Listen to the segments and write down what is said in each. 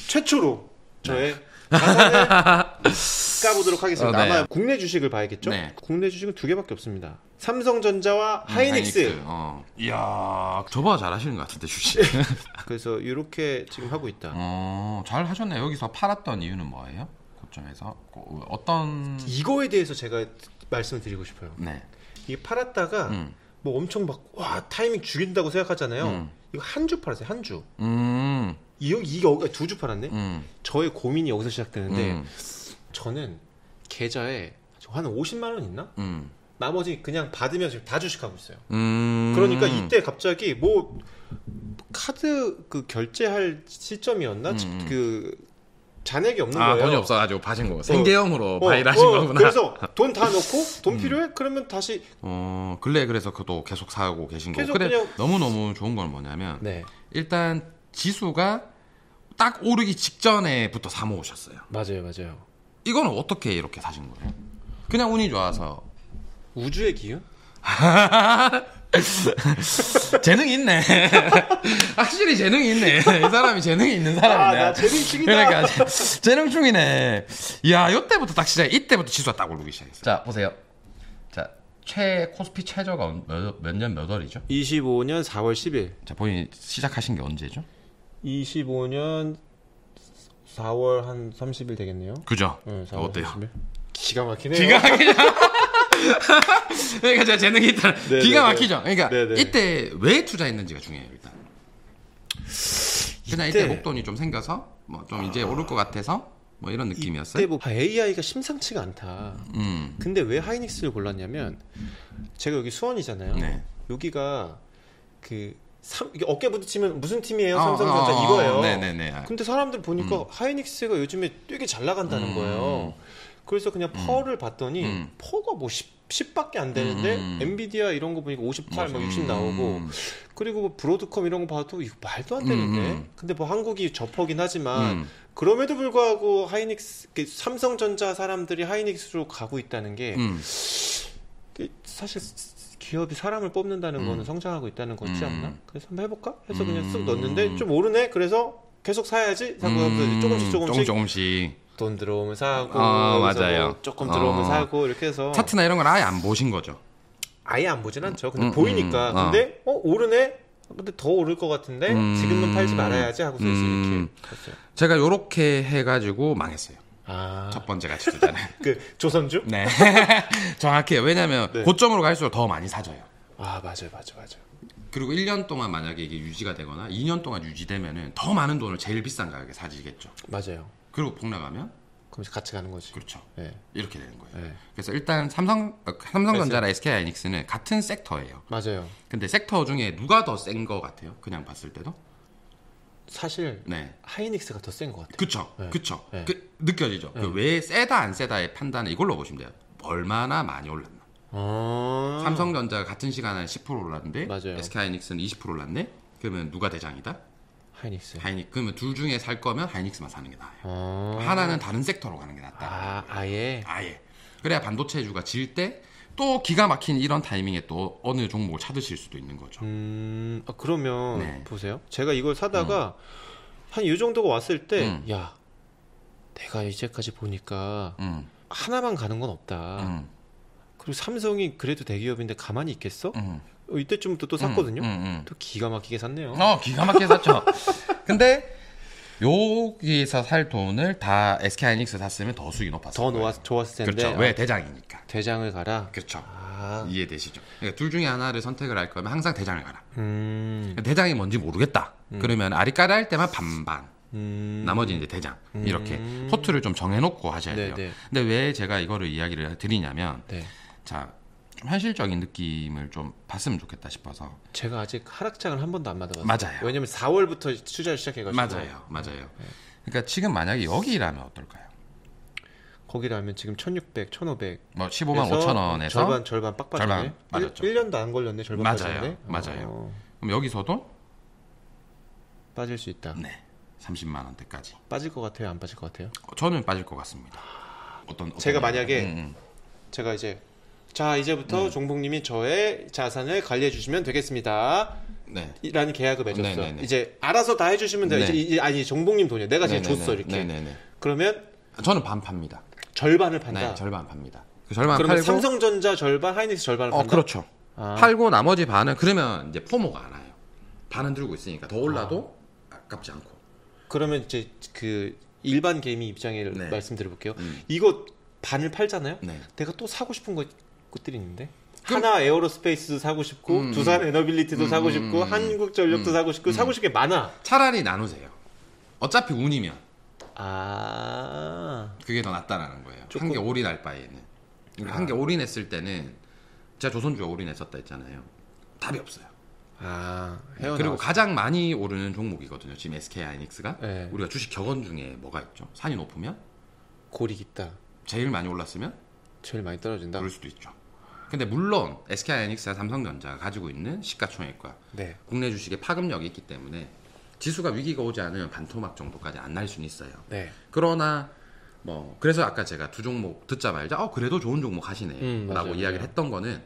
최초로 저의 자산을 까보도록 하겠습니다. 네. 아마 국내 주식을 봐야겠죠? 네. 국내 주식은 두 개밖에 없습니다. 삼성전자와 하이닉스. 이야, 저보다 잘하시는 것 같은데 주식. 그래서 이렇게 지금 하고 있다. 잘 하셨네. 여기서 팔았던 이유는 뭐예요? 고점에서 어떤 이거에 대해서 제가 말씀을 드리고 싶어요. 네. 이게 팔았다가 뭐 엄청 막 와 타이밍 죽인다고 생각하잖아요. 이거 한 주 팔았어요. 한 주. 이게 2주 팔았네. 저의 고민이 여기서 시작되는데 저는 계좌에 한 50만 원 있나? 나머지 그냥 받으면 지금 다 주식하고 있어요. 그러니까 이때 갑자기 뭐 카드 그 결제할 시점이었나? 그 잔액이 없는 거예요. 돈이 없어가지고 파신 거. 생계형으로 바이를 하신 거구나. 그래서 돈 다 넣고 돈 필요해? 그러면 다시 근래 그래서 그도 계속 사고 계신 거고. 계속 근데 그냥 너무너무 좋은 건 뭐냐면 네. 일단 지수가 딱 오르기 직전에부터 사 모으셨어요. 맞아요. 이거는 어떻게 이렇게 사신 거예요? 그냥 운이 좋아서. 우주의 기운? 재능이 있네. 확실히 재능이 있네. 이 사람이 재능이 있는 사람이네. 나 재능충이다. 그러니까 재능충이네. 이야, 이때부터 딱 시작. 이때부터 지수가 딱 오르기 시작했어요. 자, 보세요. 자, 코스피 최저가 몇 년 몇 월이죠? 25년 4월 10일. 자, 본인이 시작하신 게 언제죠? 25년 4월 한 30일 되겠네요. 그죠? 네, 4월 어때요? 30일. 기가 막히네요. 기가 막히죠. 그러니까 제가 재능이 있다. 기가 막히죠. 그러니까 네네. 이때 왜 투자했는지가 중요해요. 일단 그냥 이때 목돈이 좀 생겨서 뭐 좀 이제 오를 것 같아서 뭐 이런 느낌이었어요. 이때 뭐 AI가 심상치가 않다. 근데 왜 하이닉스를 골랐냐면 제가 여기 수원이잖아요. 네. 여기가 이게 어깨 부딪히면 무슨 팀이에요? 삼성전자 이거예요. 네네네. 근데 사람들 보니까 하이닉스가 요즘에 되게 잘 나간다는 거예요. 그래서 그냥 퍼를 봤더니 퍼가 뭐 10밖에 안 되는데 엔비디아 이런 거 보니까 58, 막 60 나오고 그리고 뭐 브로드컴 이런 거 봐도 이거 말도 안 되는데 근데 뭐 한국이 저퍼긴 하지만 그럼에도 불구하고 하이닉스 삼성전자 사람들이 하이닉스로 가고 있다는 게 사실 기업이 사람을 뽑는다는 거는 성장하고 있다는 거지 않나? 그래서 한번 해볼까? 해서 그냥 쓱 넣었는데 좀 오르네? 그래서 계속 사야지? 사고 조금씩 돈 들어오면 사고 맞아요. 뭐 조금 들어오면 사고 이렇게 해서 차트나 이런 건 아예 안 보신 거죠? 아예 안 보진 않죠. 근데 보이니까 근데 오르네? 근데 더 오를 것 같은데 지금은 팔지 말아야지 하고서 이렇게 했어요. 제가 요렇게 해가지고 망했어요. 첫 번째 가치 투자는 그 조선주? 네. 정확해요. 왜냐면 고점으로 갈수록 더 많이 사져요. 맞아요. 그리고 1년 동안 만약에 이게 유지가 되거나 2년 동안 유지되면은 더 많은 돈을 제일 비싼 가격에 사지겠죠. 맞아요. 그리고 폭락하면 그럼 같이 가는 거지. 그렇죠. 네. 이렇게 되는 거예요. 네. 그래서 일단 삼성전자랑 SK하이닉스는 같은 섹터예요. 맞아요. 근데 섹터 중에 누가 더 센 거 같아요? 그냥 봤을 때도? 사실 하이닉스가 더 센 것 같아요. 그쵸. 네. 그쵸. 네. 느껴지죠. 왜 세다 안 세다의 판단은 이걸로 보시면 돼요. 얼마나 많이 올랐나. 삼성전자가 같은 시간에 10% 올랐는데 맞아요. SK하이닉스는 20% 올랐네. 그러면 누가 대장이다? 하이닉스. 그러면 둘 중에 살 거면 하이닉스만 사는 게 나아요. 하나는 다른 sek터로 가는 게 낫다. 아예. 그래야 반도체주가 질 때 또 기가 막힌 이런 타이밍에 또 어느 종목을 찾으실 수도 있는 거죠. 그러면 보세요. 제가 이걸 사다가 한 이 정도가 왔을 때 야, 내가 이제까지 보니까 하나만 가는 건 없다. 그리고 삼성이 그래도 대기업인데 가만히 있겠어? 이때쯤부터 또 샀거든요. 또 기가 막히게 샀네요. 기가 막히게 샀죠. 근데 여기서 살 돈을 다 SK하이닉스 샀으면 더 수익이 높았을 거예요. 더 좋았을 텐데. 그렇죠. 왜 대장이니까. 대장을 가라. 그렇죠. 이해되시죠? 그러니까 둘 중에 하나를 선택을 할 거면 항상 대장을 가라. 음. 대장이 뭔지 모르겠다. 그러면 아리까리 할 때만 반반. 나머지 이제 대장. 이렇게 포트를 좀 정해놓고 하셔야 돼요. 네네. 근데 왜 제가 이거를 이야기를 드리냐면, 네. 자, 좀 현실적인 느낌을 좀 봤으면 좋겠다 싶어서. 제가 아직 하락장을 한 번도 안 맞아봤어요. 맞아요. 왜냐면 4월부터 투자를 시작해가지고. 맞아요. 그러니까 지금 만약에 여기라면 어떨까요? 거기라면 지금 1600, 1500. 뭐 15만 5천 원에서 절반 빡 빠졌네. 맞았죠. 1년도 안 걸렸네. 절반 빠졌네. 맞아요. 그럼 여기서도 빠질 수 있다. 네. 30만 원대까지. 빠질 것 같아요? 안 빠질 것 같아요? 저는 빠질 것 같습니다. 제가 만약에 제가 이제 자, 이제부터 종봉님이 저의 자산을 관리해 주시면 되겠습니다. 네. 라는 계약을 맺었어. 네네네. 이제 알아서 다 해주시면 돼요. 네. 이제 아니 종봉님 돈이야. 내가 지금 네네네. 줬어 이렇게. 네네네. 그러면 저는 반 팝니다. 절반을 판다. 네, 절반 팝니다. 그 절반 그러면 팔고 삼성전자 절반, 하이닉스 절반을 판다. 그렇죠. 아. 팔고 나머지 반은 그러면 이제 포모가 안 와요. 반은 들고 있으니까 더 올라도 아깝지 않고. 그러면 이제 그 일반 개미 입장에 네. 말씀드려볼게요. 이거 반을 팔잖아요. 네. 내가 또 사고 싶은 것들이 있는데. 하나 에어로스페이스도 사고 싶고 두산 에너빌리티도 사고 싶고 한국전력도 사고 싶고 사고 싶은 게 많아. 차라리 나누세요. 어차피 운이면 아, 그게 더 낫다라는 거예요. 조금- 한 개 올인할 바에는. 한 개 올인했을 때는 제가 조선주에 올인했었다 했잖아요. 답이 없어요. 아, 그리고 헤어나왔어. 가장 많이 오르는 종목이거든요. 지금 SK 하이닉스가. 네. 우리가 주식 격언 중에 뭐가 있죠? 산이 높으면 골이 깊다. 제일 많이 올랐으면 제일 많이 떨어진다. 오를 수도 있죠. 근데 물론 SK 하이닉스와 삼성전자가 가지고 있는 시가총액과 네. 국내 주식의 파급력이 있기 때문에 지수가 위기가 오지 않으면 반토막 정도까지 안 날 수는 있어요. 네. 그러나 뭐 그래서 아까 제가 두 종목 듣자마자 그래도 좋은 종목 하시네 라고 맞아요. 이야기를 했던 거는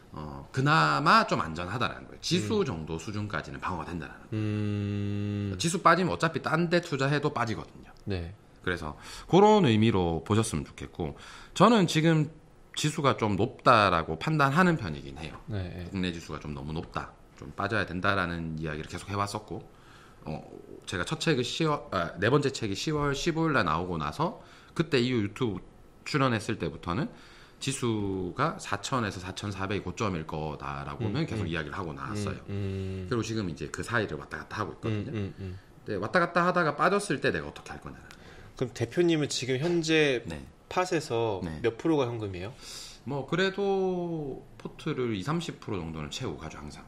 그나마 좀 안전하다라는 거예요. 지수 정도 수준까지는 방어가 된다는 거예요. 지수 빠지면 어차피 딴 데 투자해도 빠지거든요. 네. 그래서 그런 의미로 보셨으면 좋겠고, 저는 지금 지수가 좀 높다라고 판단하는 편이긴 해요. 네. 국내 지수가 좀 너무 높다, 좀 빠져야 된다라는 이야기를 계속 해왔었고, 제가 첫 책이 네 번째 책이 10월 15일 날 나오고 나서 그때 이후 유튜브 출연했을 때부터는 지수가 4,000에서 4,400이 고점일 거다라고는 계속 이야기를 하고 나왔어요. 그리고 지금 이제 그 사이를 왔다 갔다 하고 있거든요. 근데 왔다 갔다 하다가 빠졌을 때 내가 어떻게 할 거냐. 그럼 대표님은 지금 현재 네. 팟에서 네. 몇 프로가 현금이에요? 뭐 그래도 포트를 20-30% 정도는 채우고 가죠 항상.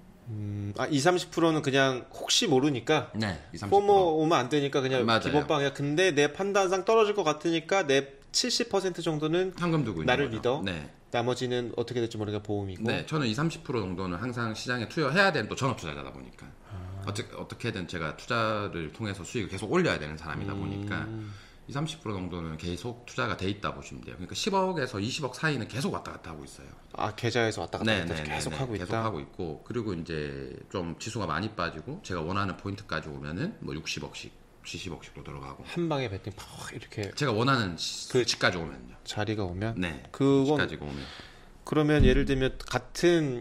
20-30%는 그냥 혹시 모르니까 네, 20-30%. 포모 오면 안 되니까 그냥 맞아요. 기본빵이야. 근데 내 판단상 떨어질 것 같으니까 내 70% 정도는 현금 두고 있는 나를 거죠. 믿어. 네. 나머지는 어떻게 될지 모르니까 보험이고. 네, 저는 20-30% 정도는 항상 시장에 투여해야 되는 또 전업 투자자다 보니까 어떻게든 제가 투자를 통해서 수익을 계속 올려야 되는 사람이다 보니까 20-30% 정도는 계속 투자가 돼 있다 보시면 돼요. 그러니까 10억에서 20억 사이는 계속 왔다 갔다 하고 있어요. 아, 계좌에서 왔다 갔다 네, 계속 하고 있다. 계속 하고 있고, 그리고 이제 좀 지수가 많이 빠지고 제가 원하는 포인트까지 오면은 뭐 60억씩, 70억씩도 들어가고. 한 방에 배팅 팍 이렇게 제가 원하는 수치까지 오면요. 자리가 오면 네. 그건 수치까지 오면. 그러면 예를 들면 같은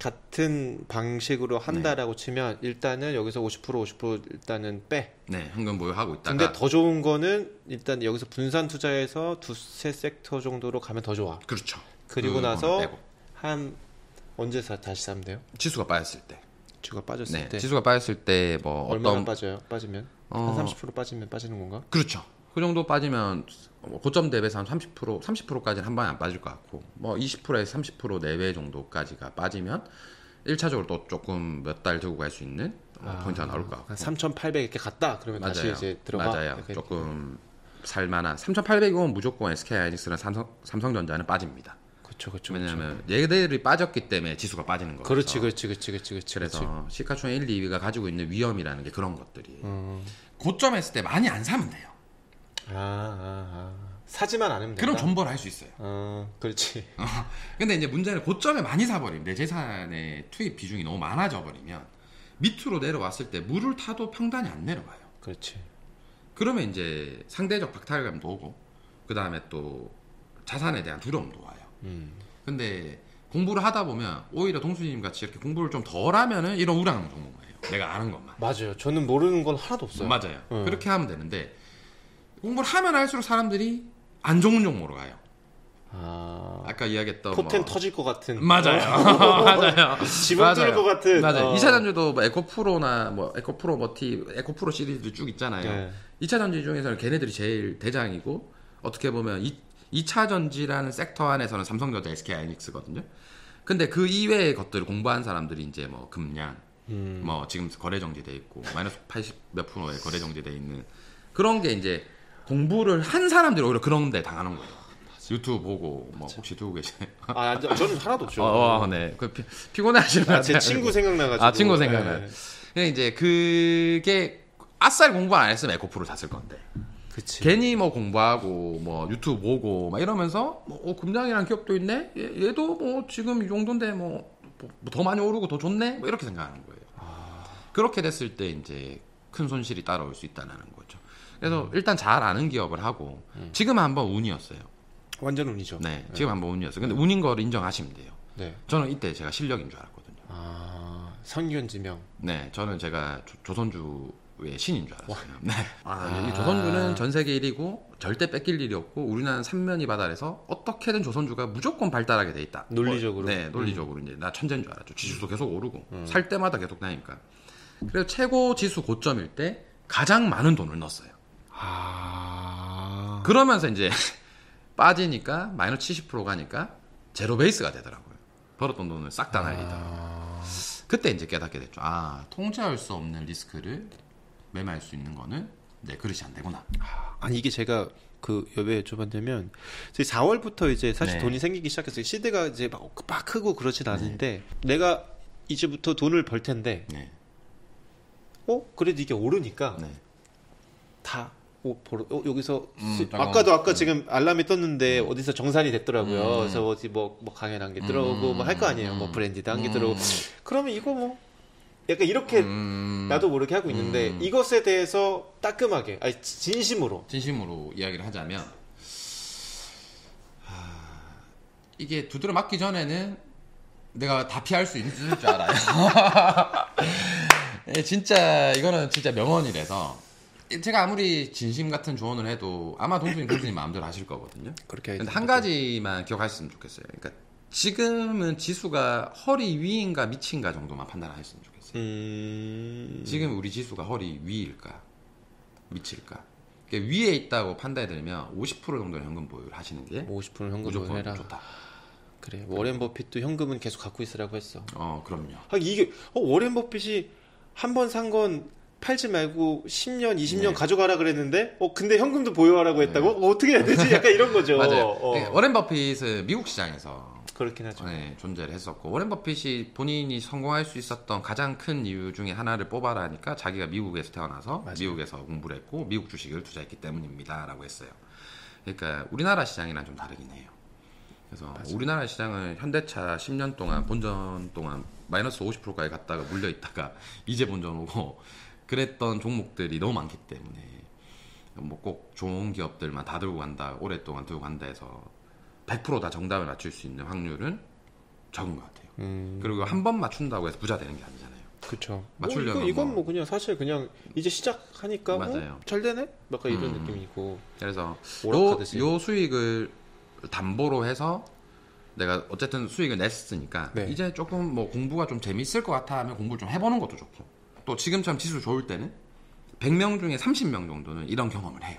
방식으로 한다라고 치면 일단은 여기서 50% 일단은 빼. 네, 현금 보유하고 있다가. 근데 더 좋은 거는 일단 여기서 분산 투자해서 두세 섹터 정도로 가면 더 좋아. 그렇죠. 그리고 그거는 나서 빼고. 한 언제 다시 사면 돼요? 지수가 빠졌을 때. 주가 빠졌을 네, 때 지수가 빠졌을 때 뭐 얼마나 어떤 빠져요? 빠지면 한 30% 빠지면 빠지는 건가? 그렇죠. 그 정도 빠지면 고점 대비해서 한 30%까지는 한 방에 안 빠질 것 같고, 뭐 20%에서 30% 내외 정도까지가 빠지면 1차적으로 또 조금 몇 달 들고 갈 수 있는 포인트가 나올 것 같고. 한 3,800 이렇게 갔다. 그러면 다시 이제 들어가. 맞아요. 이렇게. 조금 살만한 3,800이면 무조건 SK 하이닉스랑 삼성전자는 빠집니다. 그렇죠. 왜냐하면 얘들이 빠졌기 때문에 지수가 빠지는 거죠. 그렇지. 그래서 시가총액 1, 2위가 가지고 있는 위험이라는 게 그런 것들이에요. 고점했을 때 많이 안 사면 돼요. 사지만 않으면 된다. 그럼 존버를 할 수 있어요. 그렇지. 근데 이제 문제는 고점에 많이 사버리면 내 재산의 투입 비중이 너무 많아져 버리면 밑으로 내려왔을 때 물을 타도 평단이 안 내려와요. 그렇지. 그러면 이제 상대적 박탈감도 오고, 그 다음에 또 자산에 대한 두려움도 와요. 근데 공부를 하다 보면 오히려 동수님 같이 이렇게 공부를 좀 덜 하면은 이런 우량한 종목이에요. 내가 아는 것만. 맞아요. 저는 모르는 건 하나도 없어요. 맞아요. 그렇게 하면 되는데 공부를 하면 할수록 사람들이 안 좋은 종목으로 가요. 아까 이야기했던 포텐 터질 것 같은. 맞아요. 맞아요. 지붕 뚫을 것 같은. 맞아요. 2차 전지도 뭐 에코프로나 뭐 에코프로 머티, 에코프로 시리즈 쭉 있잖아요. 네. 2차 전지 중에서는 걔네들이 제일 대장이고, 어떻게 보면 2차 전지라는 섹터 안에서는 삼성전자, SK 하이닉스거든요. 근데 그 이외의 것들을 공부한 사람들이 이제 뭐 금량, 뭐 지금 거래 정지돼 있고 마이너스 80 몇 프로에 거래 정지돼 있는 그런 게 이제 공부를 한 사람들이 오히려 그런 데 당하는 거예요. 유튜브 보고 뭐 혹시 두고 계시나요? 저는 하나도 없죠. 네. 그 피곤해하시는 것 같아요. 제 친구 생각나가지고. 친구 생각나요. 근데 이제 그게 아싸리 공부 안 했으면 에코프로 샀을 건데 그치. 괜히 뭐 공부하고 뭐 유튜브 보고 막 이러면서 뭐 금장이라는 기업도 있네. 얘도 뭐 지금 이 정도인데 뭐 더 많이 오르고 더 좋네. 뭐 이렇게 생각하는 거예요. 그렇게 됐을 때 이제 큰 손실이 따라올 수 있다는 거죠. 그래서 일단 잘 아는 기업을 하고 지금 한번 운이었어요. 완전 운이죠. 네, 지금 한번 운이었어요. 근데 운인 걸 인정하시면 돼요. 네. 저는 이때 제가 실력인 줄 알았거든요. 선견지명. 네, 저는 제가 조선주의 신인 줄 알았어요. 네. 이 조선주는 전 세계 1위고 절대 뺏길 일이 없고 우리나라는 삼면이 바다에서 어떻게든 조선주가 무조건 발달하게 돼 있다. 논리적으로. 네, 논리적으로 이제 나 천재인 줄 알았죠. 지수도 계속 오르고 살 때마다 계속 나니까. 그래서 최고 지수 고점일 때 가장 많은 돈을 넣었어요. 그러면서 이제 빠지니까 마이너스 70% 가니까 제로 베이스가 되더라고요. 벌었던 돈을 싹 다 날리더라고요. 그때 이제 깨닫게 됐죠. 통제할 수 없는 리스크를 매매할 수 있는 거는 내 그릇이 안 되구나. 아니 이게 제가 왜 여쭤봤냐면 4월부터 이제 사실 네. 돈이 생기기 시작했어요. 시대가 이제 막 크고 그러진 않은데 내가 이제부터 돈을 벌 텐데 네. 그래도 이게 오르니까 네. 다 여기서 잠깐만. 아까 지금 알람이 떴는데 어디서 정산이 됐더라고요. 그래서 어디 뭐 강연한 게 들어오고 뭐 할 거 아니에요. 뭐 브랜디드 한 게 들어오고 그러면 이거 뭐 약간 이렇게 나도 모르게 하고 있는데 이것에 대해서 따끔하게 진심으로 이야기를 하자면 이게 두드려 맞기 전에는 내가 다 피할 수 있는 줄 알아요. 진짜 이거는 진짜 명언이라서 제가 아무리 진심 같은 조언을 해도 아마 동수님 마음대로 하실 거거든요. 그렇게. 근데 한 가지만 기억하셨으면 좋겠어요. 그러니까 지금은 지수가 허리 위인가 밑인가 정도만 판단하셨으면 좋겠어요. 지금 우리 지수가 허리 위일까 밑일까? 그러니까 위에 있다고 판단해드리면 50% 정도는 현금 보유를 하시는 게 50% 현금 무조건 보유해라. 좋다. 그래. 워렌 버핏도 현금은 계속 갖고 있으라고 했어. 그럼요. 이게 워렌 버핏이 한 번 산 건 팔지 말고 10년, 20년 네. 가져가라 그랬는데 근데 현금도 보유하라고 했다고? 어떻게 해야 되지? 약간 이런 거죠. 맞아요. 워렌 버핏은 미국 시장에서 그렇긴 하죠. 존재를 했었고 워렌 버핏이 본인이 성공할 수 있었던 가장 큰 이유 중에 하나를 뽑아라니까 자기가 미국에서 태어나서 맞아요. 미국에서 공부를 했고 미국 주식을 투자했기 때문입니다라고 했어요. 그러니까 우리나라 시장이랑 좀 다르긴 해요. 그래서 맞아요. 우리나라 시장은 현대차 10년 동안 본전 동안 마이너스 50%까지 갔다가 물려 있다가 이제 본전 오고 그랬던 종목들이 너무 많기 때문에 뭐 꼭 좋은 기업들만 다 들고 간다 오랫동안 들고 간다 해서 100% 다 정답을 맞출 수 있는 확률은 적은 것 같아요. 그리고 한 번 맞춘다고 해서 부자 되는 게 아니잖아요. 그렇죠. 맞추려면 이건 뭐 그냥 사실 그냥 이제 시작하니까 맞아요. 잘 되네? 약간 이런 느낌이고. 그래서 오락하듯이. 요 수익을 담보로 해서 내가 어쨌든 수익을 냈으니까 네. 이제 조금 뭐 공부가 좀 재밌을 것 같아 하면 공부를 좀 해보는 것도 좋고 또 지금처럼 지수 좋을 때는 100명 중에 30명 정도는 이런 경험을 해요.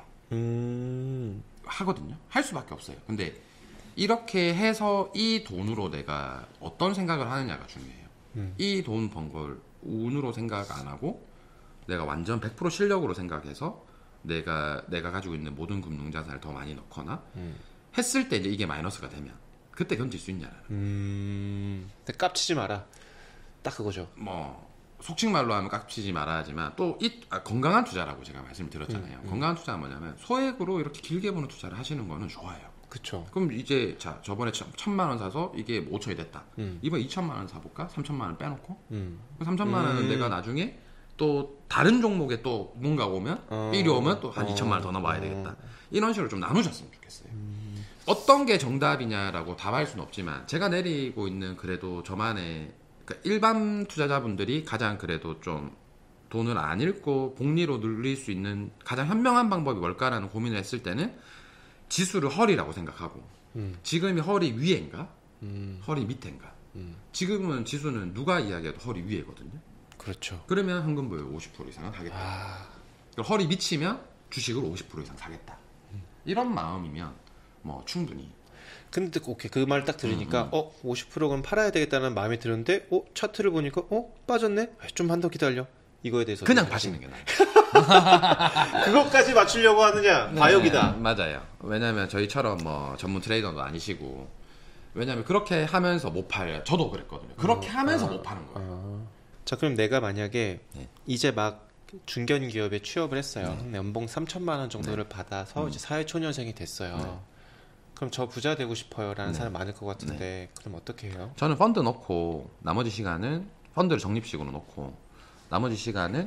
하거든요. 할 수밖에 없어요. 근데 이렇게 해서 이 돈으로 내가 어떤 생각을 하느냐가 중요해요. 이 돈 번 걸 운으로 생각 안 하고 내가 완전 100% 실력으로 생각해서 내가 가지고 있는 모든 금융자산을 더 많이 넣거나 했을 때 이제 이게 마이너스가 되면 그때 견딜 수 있냐라는. 근데 깝치지 마라. 딱 그거죠. 뭐 속칭 말로 하면 깝치지 말아야지만 또 건강한 투자라고 제가 말씀을 드렸잖아요. 건강한 투자가 뭐냐면 소액으로 이렇게 길게 보는 투자를 하시는 거는 좋아요. 그쵸. 그럼 이제 자 저번에 1,000만 원 사서 이게 5천이 됐다. 이번 2천만 원 사볼까? 3천만 원 빼놓고 3천만 원은 내가 나중에 또 다른 종목에 또 뭔가 오면 삘이 오면 또 한 2천만 원 더 넣어봐야 되겠다. 이런 식으로 좀 나누셨으면 좋겠어요. 어떤 게 정답이냐라고 답할 수는 없지만 제가 내리고 있는 그래도 저만의 그러니까 일반 투자자분들이 가장 그래도 좀 돈을 안 잃고 복리로 늘릴 수 있는 가장 현명한 방법이 뭘까라는 고민을 했을 때는 지수를 허리라고 생각하고 지금이 허리 위에인가 허리 밑에인가 지금은 지수는 누가 이야기해도 허리 위에거든요. 그렇죠. 그러면 현금 보유 50% 이상은 하겠다. 허리 밑이면 주식을 50% 이상 사겠다. 이런 마음이면 뭐 충분히. 근데 오케이 그 말 딱 들으니까 50% 그럼 팔아야 되겠다는 마음이 드는데 차트를 보니까 빠졌네. 좀 한 더 기다려. 이거에 대해서 그냥 파시는 게 나아요. 그것까지 맞추려고 하느냐? 과욕이다. 맞아요. 왜냐하면 저희처럼 뭐 전문 트레이더도 아니시고 왜냐하면 그렇게 하면서 못 팔아요. 저도 그랬거든요. 그렇게 하면서 못 파는 거예요. 자 그럼 내가 만약에 네. 이제 막 중견 기업에 취업을 했어요. 연봉 3천만 원 정도를 받아서 이제 사회초년생이 됐어요. 그럼 저 부자 되고 싶어요라는 사람 많을 것 같은데 그럼 어떻게 해요? 저는 펀드 넣고 나머지 시간은 펀드를 적립식으로 넣고 나머지 시간은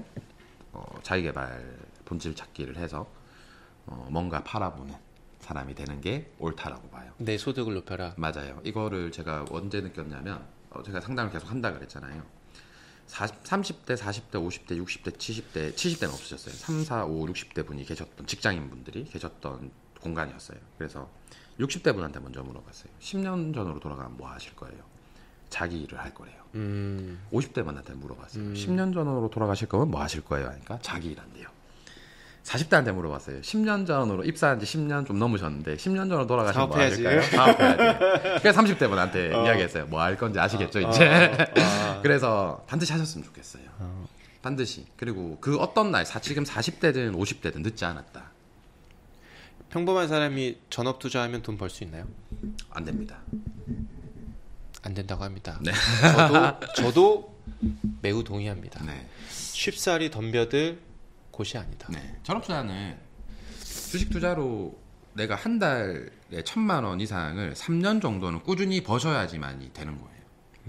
자기개발 본질 찾기를 해서 뭔가 팔아보는 사람이 되는 게 옳다라고 봐요. 내 소득을 높여라. 맞아요. 이거를 제가 언제 느꼈냐면 제가 상담을 계속 한다 그랬잖아요. 30대, 40대, 50대, 60대, 70대는 없으셨어요. 3, 4, 5, 60대 분이 계셨던 직장인분들이 계셨던 공간이었어요. 그래서 60대 분한테 먼저 물어봤어요. 10년 전으로 돌아가면 뭐 하실 거예요? 자기 일을 할 거래요. 50대 분한테 물어봤어요. 10년 전으로 돌아가실 거면 뭐 하실 거예요? 하니까 자기 일 한대요. 40대한테 물어봤어요. 10년 전으로 입사한 지 10년 좀 넘으셨는데 10년 전으로 돌아가시면 뭐 하실까요? 사업해야지. 그래서 30대 분한테 이야기했어요. 뭐 할 건지 아시겠죠 이제. 그래서 반드시 하셨으면 좋겠어요. 반드시. 그리고 그 어떤 나이 지금 40대든 50대든 늦지 않았다. 평범한 사람이 전업 투자하면 돈 벌 수 있나요? 안 됩니다. 안 된다고 합니다. 네. 저도 매우 동의합니다. 네. 쉽사리 덤벼들 곳이 아니다. 네. 전업 투자는 주식 투자로 내가 한 달에 1,000만 원 이상을 3년 정도는 꾸준히 버셔야지만이 되는 거예요.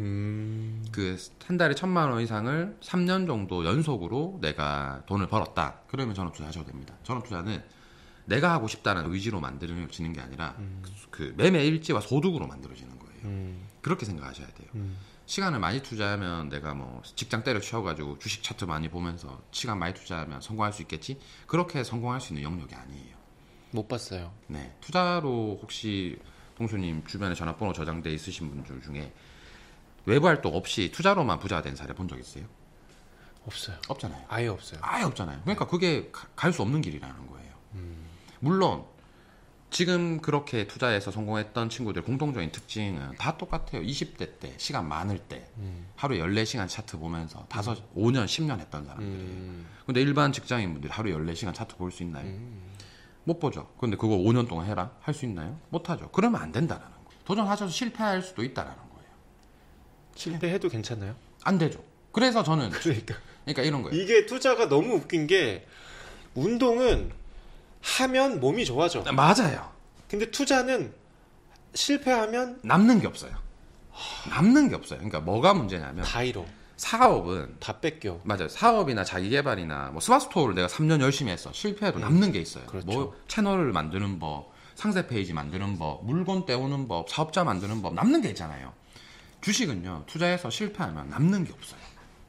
그 한 달에 1,000만 원 이상을 3년 정도 연속으로 내가 돈을 벌었다. 그러면 전업 투자 하셔도 됩니다. 전업 투자는 내가 하고 싶다는 의지로 만들어지는 게 아니라 그 매매 일지와 소득으로 만들어지는 거예요. 그렇게 생각하셔야 돼요. 시간을 많이 투자하면 내가 뭐 직장 때려치워가지고 주식 차트 많이 보면서 시간 많이 투자하면 성공할 수 있겠지? 그렇게 성공할 수 있는 영역이 아니에요. 못 봤어요. 네, 투자로 혹시 동수님 주변에 전화번호 저장돼 있으신 분들 중에 외부 활동 없이 투자로만 부자가 된 사례 본 적 있어요? 없어요. 없잖아요. 아예 없어요. 아예 없잖아요. 그러니까 그게 갈 수 없는 길이라는 거예요. 물론 지금 그렇게 투자해서 성공했던 친구들 공통적인 특징은 다 똑같아요. 20대 때 시간 많을 때 하루에 14시간 차트 보면서 5년 10년 했던 사람들이에요. 근데 일반 직장인분들이 하루에 14시간 차트 볼 수 있나요? 못 보죠. 근데 그거 5년 동안 해라? 할 수 있나요? 못 하죠. 그러면 안 된다라는 거예요. 도전하셔서 실패할 수도 있다라는 거예요. 실패해도 괜찮나요? 안 되죠. 그래서 저는 그러니까 이런 거예요. 이게 투자가 너무 웃긴 게 운동은 하면 몸이 좋아져. 맞아요. 근데 투자는 실패하면 남는 게 없어요. 남는 게 없어요. 그러니까 뭐가 문제냐면 다 잃어. 사업은 다 뺏겨. 맞아요. 사업이나 자기 개발이나 뭐 스마트스토어를 내가 3년 열심히 했어. 실패해도 남는 게 있어요. 그렇죠. 뭐 채널을 만드는 법, 상세 페이지 만드는 법, 물건 떼오는 법, 사업자 만드는 법 남는 게 있잖아요. 주식은요. 투자해서 실패하면 남는 게 없어요.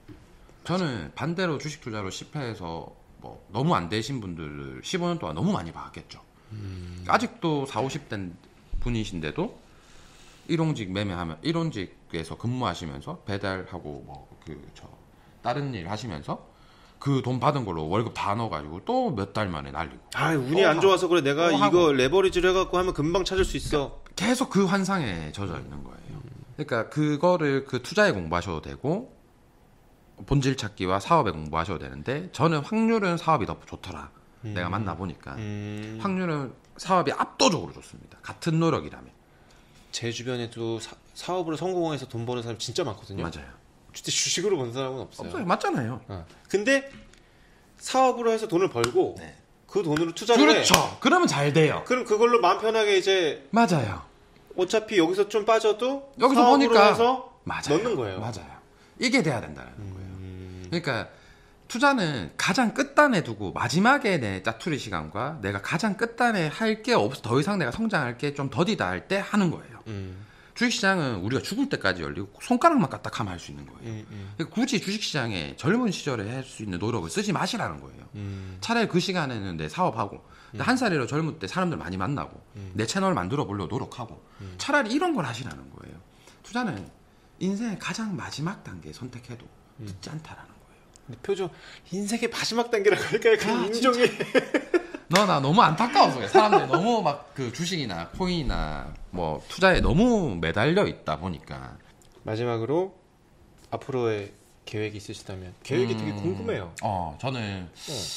저는 반대로 주식 투자로 실패해서 뭐 너무 안 되신 분들을 15년 동안 너무 많이 봐왔겠죠. 아직도 40, 50대 분이신데도 일용직 매매하면 일용직에서 근무하시면서 배달하고 뭐 다른 일 하시면서 그 돈 받은 걸로 월급 다 넣어가지고 또 몇 달 만에 날리고. 아, 운이 안 좋아서 그래. 내가 이거 레버리지를 해갖고 하면 금방 찾을 수 있어. 계속 그 환상에 젖어 있는 거예요. 그러니까 그거를 그 투자에 공부하셔도 되고 본질 찾기와 사업에 공부하셔도 되는데 저는 확률은 사업이 더 좋더라. 내가 만나보니까 확률은 사업이 압도적으로 좋습니다. 같은 노력이라면. 제 주변에도 사업으로 성공해서 돈 버는 사람 진짜 많거든요. 맞아요. 진짜 주식으로 번 사람은 없어요. 없어요. 맞잖아요. 근데 사업으로 해서 돈을 벌고 네. 그 돈으로 투자를 그렇죠. 해. 그러면 잘 돼요. 그럼 그걸로 마음 편하게 이제 맞아요. 어차피 여기서 좀 빠져도 여기서 사업으로 보니까 해서 맞아요. 넣는 거예요. 맞아요. 이게 돼야 된다는 거예요. 그러니까 투자는 가장 끝단에 두고 마지막에 내 짜투리 시간과 내가 가장 끝단에 할 게 없어 더 이상 내가 성장할 게 좀 더디다 할 때 하는 거예요. 주식시장은 우리가 죽을 때까지 열리고 손가락만 까딱하면 할 수 있는 거예요. 그러니까 굳이 주식시장에 젊은 시절에 할 수 있는 노력을 쓰지 마시라는 거예요. 차라리 그 시간에는 내 사업하고 한 살이라도 젊을 때 사람들 많이 만나고 내 채널 만들어 보려고 노력하고 차라리 이런 걸 하시라는 거예요. 투자는 인생의 가장 마지막 단계 선택해도 늦지 않다라는 거예요. 근데 표정 인생의 마지막 단계라고 할까요? 그 인종이 나 너무 안타까워서 사람들이 너무 막 그 주식이나 코인이나 뭐 투자에 너무 매달려 있다 보니까. 마지막으로 앞으로의 계획이 있으시다면 계획이 되게 궁금해요. 저는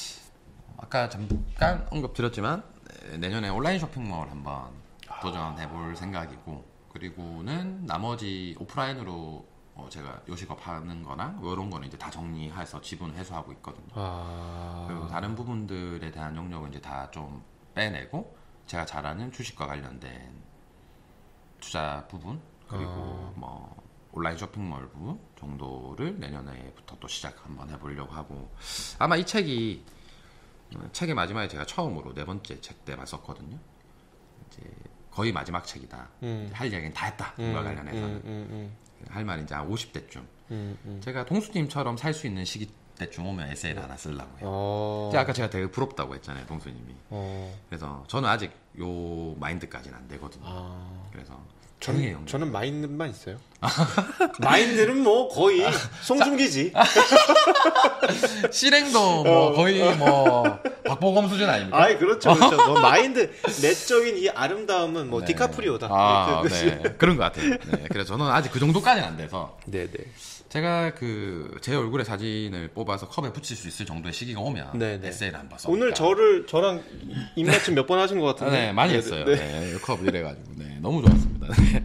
아까 잠깐 언급드렸지만 내년에 온라인 쇼핑몰 한번 도전해볼 생각이고, 그리고는 나머지 오프라인으로 제가 요식업 하는 거나 이런 거는 이제 다 정리해서 지분 회수하고 있거든요. 그리고 다른 부분들에 대한 영역은 이제 다 좀 빼내고 제가 잘 아는 주식과 관련된 투자 부분 그리고 뭐 온라인 쇼핑몰 부분 정도를 내년에부터 또 시작 한번 해보려고 하고 아마 이 책의 마지막에 제가 처음으로 4번째 책 때만 썼거든요. 이제 거의 마지막 책이다. 할 이야기는 다 했다. 그과 관련해서는 할 말이 이제 한 50대쯤. 제가 동수님처럼 살 수 있는 시기 때쯤 오면 에세이를 하나 쓰려고 해요. 아까 제가 되게 부럽다고 했잖아요, 동수님이. 그래서 저는 아직 요 마인드까지는 안 되거든요. 그래서 저는 마인드만 있어요. 마인드는 뭐 거의 송중기지. 실행도 뭐 거의 뭐 박보검 수준 아닙니까? 아이 그렇죠. 뭐 마인드 내적인 이 아름다움은 뭐 디카프리오다. 네. 그런 것 같아요. 네. 그래서 저는 아직 그 정도까지는 안 돼서. 네네. 제가 제 얼굴의 사진을 뽑아서 컵에 붙일 수 있을 정도의 시기가 오면 네네. 에세이를 한번 써. 오늘 저랑 입맞춤 몇 번 하신 것 같은데. 네, 많이 했어요. 네, 컵 이래가지고 너무 좋았습니다.